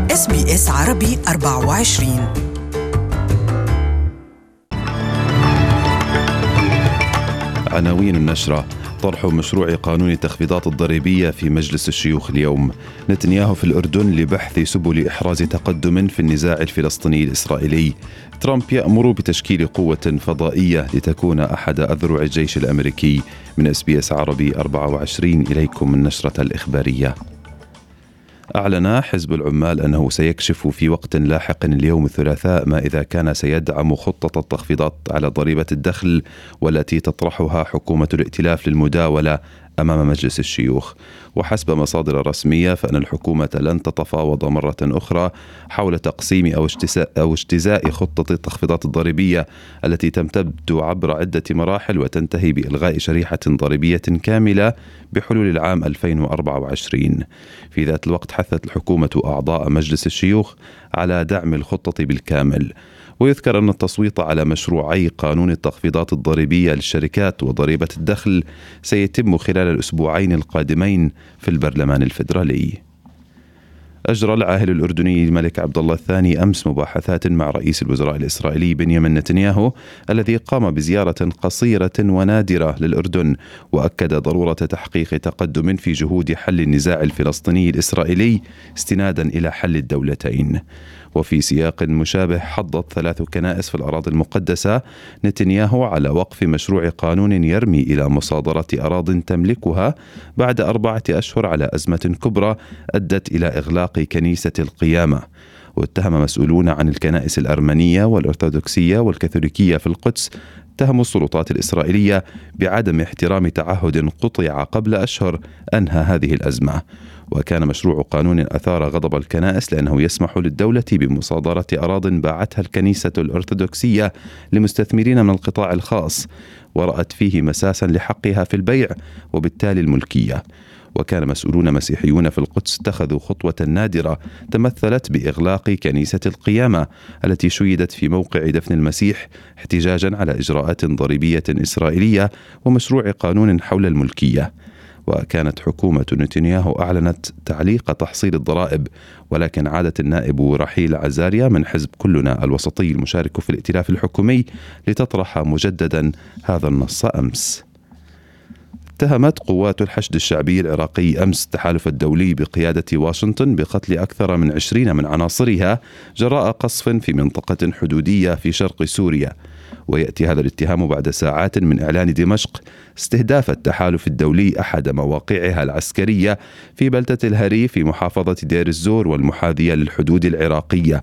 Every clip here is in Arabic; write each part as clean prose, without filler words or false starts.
SBS عربي 24. عناوين النشرة: طرح مشروع قانون التخفيضات الضريبية في مجلس الشيوخ اليوم. نتنياهو في الأردن لبحث سبل إحراز تقدم في النزاع الفلسطيني الإسرائيلي. ترامب يأمر بتشكيل قوة فضائية لتكون أحد أذرع الجيش الأمريكي. من SBS عربي 24 إليكم النشرة الإخبارية. أعلن حزب العمال أنه سيكشف في وقت لاحق اليوم الثلاثاء ما إذا كان سيدعم خطة التخفيضات على ضريبة الدخل والتي تطرحها حكومة الائتلاف للمداولة أمام مجلس الشيوخ. وحسب مصادر رسمية فإن الحكومة لن تتفاوض مرة أخرى حول تقسيم أو اجتزاء خطة التخفيضات الضريبية التي تمتد عبر عدة مراحل وتنتهي بإلغاء شريحة ضريبية كاملة بحلول العام 2024. في ذات الوقت حثت الحكومة أعضاء مجلس الشيوخ على دعم الخطة بالكامل. ويذكر أن التصويت على مشروعي قانون التخفيضات الضريبية للشركات وضريبة الدخل سيتم خلال الأسبوعين القادمين في البرلمان الفيدرالي. أجرى العاهل الأردني الملك عبد الله الثاني أمس مباحثات مع رئيس الوزراء الإسرائيلي بنيامين نتنياهو الذي قام بزيارة قصيرة ونادرة للأردن، وأكد ضرورة تحقيق تقدم في جهود حل النزاع الفلسطيني الإسرائيلي استنادا إلى حل الدولتين. وفي سياق مشابه حضت 3 كنائس في الأراضي المقدسة نتنياهو على وقف مشروع قانون يرمي إلى مصادرة أراضٍ تملكها بعد 4 أشهر على أزمة كبرى أدت إلى إغلاق كنيسة القيامة. واتهم مسؤولون عن الكنائس الأرمنية والأرثوذكسية والكاثوليكية في القدس اتهموا السلطات الإسرائيلية بعدم احترام تعهد قطع قبل أشهر أنهى هذه الأزمة. وكان مشروع قانون أثار غضب الكنائس لأنه يسمح للدولة بمصادرة أراضٍ باعتها الكنيسة الأرثوذكسية لمستثمرين من القطاع الخاص، ورأت فيه مساسا لحقها في البيع وبالتالي الملكية. وكان مسؤولون مسيحيون في القدس اتخذوا خطوة نادرة تمثلت بإغلاق كنيسة القيامة التي شيدت في موقع دفن المسيح احتجاجا على إجراءات ضريبية إسرائيلية ومشروع قانون حول الملكية. وكانت حكومة نتنياهو أعلنت تعليق تحصيل الضرائب، ولكن عادت النائب رحيل عزاريا من حزب كلنا الوسطي المشارك في الائتلاف الحكومي لتطرح مجددا هذا النص أمس. اتهمت قوات الحشد الشعبي العراقي أمس التحالف الدولي بقيادة واشنطن بقتل أكثر من 20 من عناصرها جراء قصف في منطقة حدودية في شرق سوريا. ويأتي هذا الاتهام بعد ساعات من إعلان دمشق استهداف التحالف الدولي أحد مواقعها العسكرية في بلدة الهري في محافظة دير الزور والمحاذية للحدود العراقية.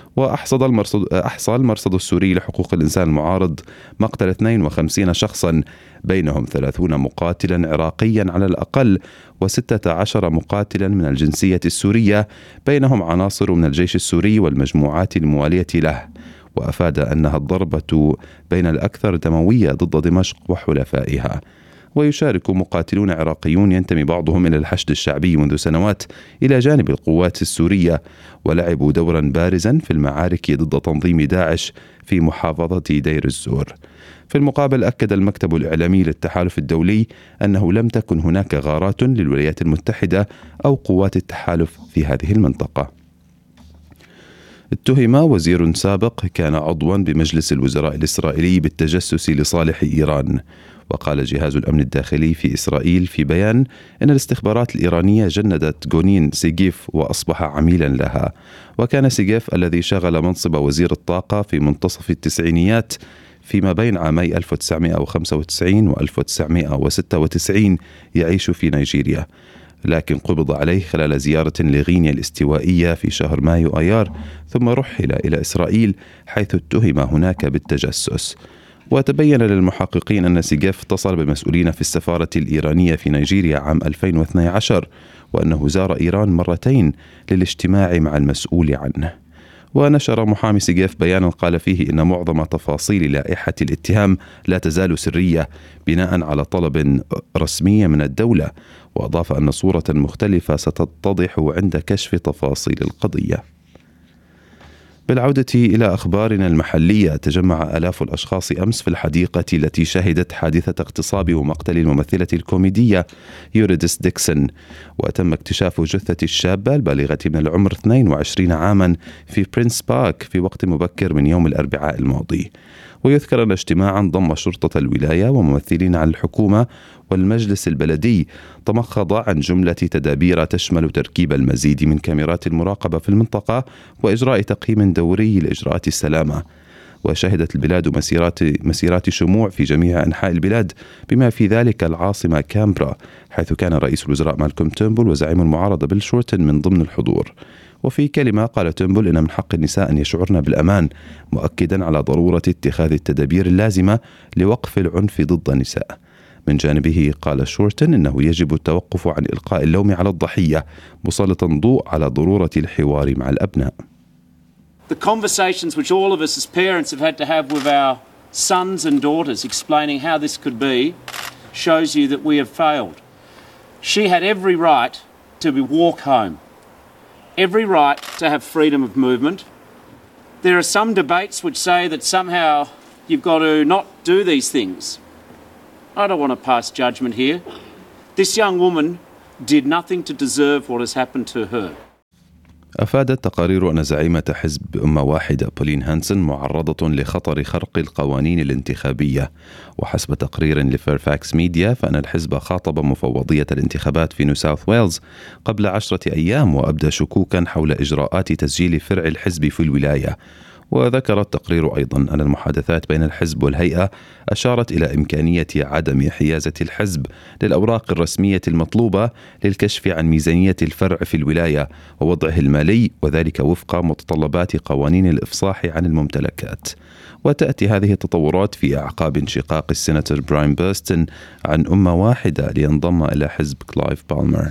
وأحصى المرصد السوري لحقوق الإنسان المعارض مقتل 52 شخصا، بينهم 30 مقاتلا عراقيا على الأقل و16 مقاتلا من الجنسية السورية، بينهم عناصر من الجيش السوري والمجموعات الموالية له. وأفاد أنها الضربة بين الأكثر دموية ضد دمشق وحلفائها. ويشارك مقاتلون عراقيون ينتمي بعضهم إلى الحشد الشعبي منذ سنوات إلى جانب القوات السورية، ولعبوا دورا بارزا في المعارك ضد تنظيم داعش في محافظة دير الزور. في المقابل أكد المكتب الإعلامي للتحالف الدولي أنه لم تكن هناك غارات للولايات المتحدة أو قوات التحالف في هذه المنطقة. اتهم وزير سابق كان عضوا بمجلس الوزراء الإسرائيلي بالتجسس لصالح إيران. وقال جهاز الأمن الداخلي في إسرائيل في بيان أن الاستخبارات الإيرانية جندت غونين سيغيف وأصبح عميلا لها. وكان سيغيف الذي شغل منصب وزير الطاقة في منتصف التسعينيات فيما بين عامي 1995 و 1996 يعيش في نيجيريا، لكن قبض عليه خلال زيارة لغينيا الاستوائية في شهر مايو آيار، ثم رحل إلى إسرائيل حيث اتهم هناك بالتجسس. وتبين للمحققين أن سيغيف اتصل بمسؤولين في السفارة الإيرانية في نيجيريا عام 2012 وأنه زار إيران مرتين للاجتماع مع المسؤول عنه. ونشر محامي سيغيف بيانا قال فيه إن معظم تفاصيل لائحة الاتهام لا تزال سرية بناء على طلب رسمي من الدولة. وأضاف أن صورة مختلفة ستتضح عند كشف تفاصيل القضية. بالعودة إلى أخبارنا المحلية، تجمع آلاف الأشخاص أمس في الحديقة التي شهدت حادثة اغتصاب ومقتل الممثلة الكوميدية يوريديس ديكسون، وتم اكتشاف جثة الشابة البالغة من العمر 22 عاما في برينس بارك في وقت مبكر من يوم الأربعاء الماضي. ويذكر أن اجتماعا ضم شرطة الولاية وممثلين عن الحكومة والمجلس البلدي تمخض عن جملة تدابير تشمل تركيب المزيد من كاميرات المراقبة في المنطقة وإجراء تقييم دوري لإجراءات السلامة. وشهدت البلاد مسيرات شموع في جميع أنحاء البلاد بما في ذلك العاصمة كامبرا، حيث كان رئيس الوزراء مالكوم تيرنبول وزعيم المعارضة بيل شورتن من ضمن الحضور. وفي كلمة قال تيرنبول إن من حق النساء أن يشعرن بالأمان، مؤكدا على ضرورة اتخاذ التدابير اللازمة لوقف العنف ضد النساء. من جانبه قال شورتن إنه يجب التوقف عن إلقاء اللوم على الضحية، مسلطا ضوء على ضرورة الحوار مع الأبناء. The conversations which all of us as parents have had to have with our sons and daughters explaining how this could be shows you that we have failed. She had every right to walk home, every right to have freedom of movement. There are some debates which say that somehow you've got to not do these things. I don't want to pass judgment here. This young woman did nothing to deserve what has happened to her. أفادت تقارير أن زعيمة حزب أمة واحدة بولين هانسن معرضة لخطر خرق القوانين الانتخابية. وحسب تقرير لفيرفاكس ميديا فإن الحزب خاطب مفوضية الانتخابات في نيو ساوث ويلز قبل 10 أيام وأبدى شكوكا حول إجراءات تسجيل فرع الحزب في الولاية. وذكر التقرير أيضا أن المحادثات بين الحزب والهيئة أشارت إلى إمكانية عدم حيازة الحزب للأوراق الرسمية المطلوبة للكشف عن ميزانية الفرع في الولاية ووضعه المالي، وذلك وفق متطلبات قوانين الإفصاح عن الممتلكات. وتأتي هذه التطورات في أعقاب انشقاق السيناتور براين بيرستون عن أمة واحدة لينضم إلى حزب كلايف بالمر.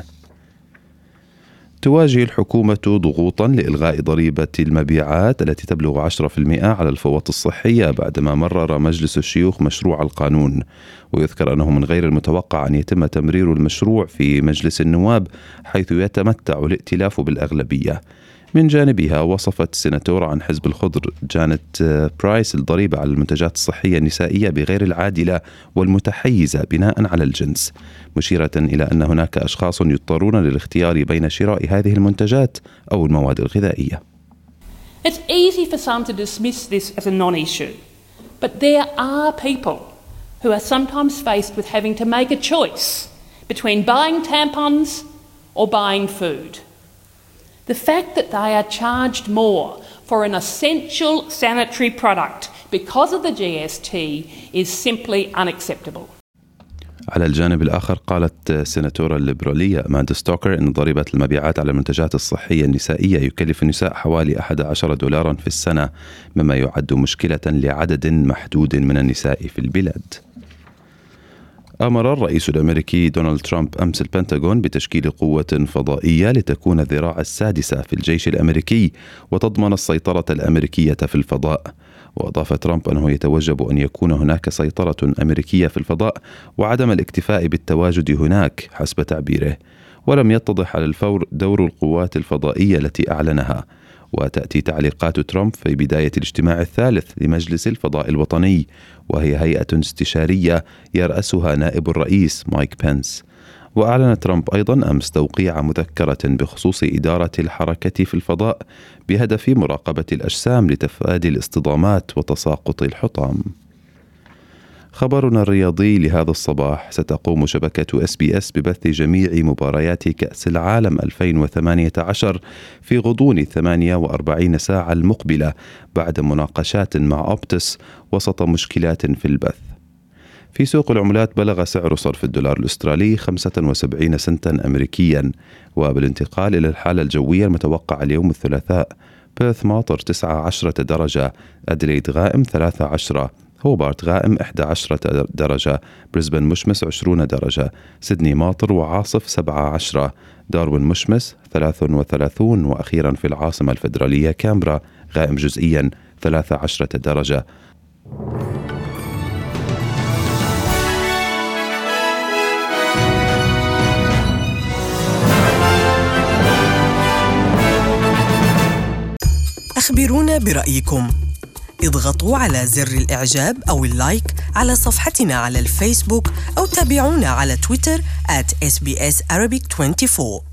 تواجه الحكومة ضغوطا لإلغاء ضريبة المبيعات التي تبلغ 10% على الفوط الصحية بعدما مرر مجلس الشيوخ مشروع القانون. ويذكر أنه من غير المتوقع أن يتم تمرير المشروع في مجلس النواب حيث يتمتع الائتلاف بالأغلبية. من جانبها وصفت السيناتورة عن حزب الخضر جانيت برايس الضريبة على المنتجات الصحية النسائية بغير العادلة والمتحيزة بناء على الجنس، مشيرة إلى أن هناك أشخاص يضطرون للاختيار بين شراء هذه المنتجات أو المواد الغذائية. It's easy for some to dismiss this as a non-issue, but there are people who are sometimes faced with having to make a choice between buying tampons or buying food. The fact that they are charged more for an essential sanitary product because of the GST is simply unacceptable. على الجانب الآخر قالت السيناتورة الليبرالية أماندا ستوكر أن ضريبة المبيعات على المنتجات الصحية النسائية يكلف النساء حوالي $11 في السنة، مما يعد مشكلة لعدد محدود من النساء في البلاد. أمر الرئيس الأمريكي دونالد ترامب أمس البنتاغون بتشكيل قوة فضائية لتكون الذراع السادسة في الجيش الأمريكي وتضمن السيطرة الأمريكية في الفضاء. وأضاف ترامب أنه يتوجب أن يكون هناك سيطرة أمريكية في الفضاء وعدم الاكتفاء بالتواجد هناك حسب تعبيره. ولم يتضح على الفور دور القوات الفضائية التي أعلنها. وتأتي تعليقات ترامب في بداية الاجتماع الثالث لمجلس الفضاء الوطني، وهي هيئة استشارية يرأسها نائب الرئيس مايك بنس. وأعلن ترامب أيضا أمس توقيع مذكرة بخصوص إدارة الحركة في الفضاء بهدف مراقبة الأجسام لتفادي الاصطدامات وتساقط الحطام. خبرنا الرياضي لهذا الصباح: ستقوم شبكة SBS ببث جميع مباريات كأس العالم 2018 في غضون 48 ساعة المقبلة بعد مناقشات مع أوبتس وسط مشكلات في البث. في سوق العملات بلغ سعر صرف الدولار الأسترالي 75 سنتا أمريكيا. وبالانتقال إلى الحالة الجوية المتوقعة اليوم الثلاثاء: بيرث ماطر 19 درجة، أدليد غائم 13، هوبارت غائم 11 درجة، بريسبن مشمس 20 درجة، سيدني ماطر وعاصف 17، داروين مشمس 33، وأخيرا في العاصمة الفيدرالية كامبرا غائم جزئيا 13 درجة. خبرونا برأيكم. اضغطوا على زر الإعجاب أو اللايك على صفحتنا على الفيسبوك أو تابعونا على تويتر @SBS Arabic 24.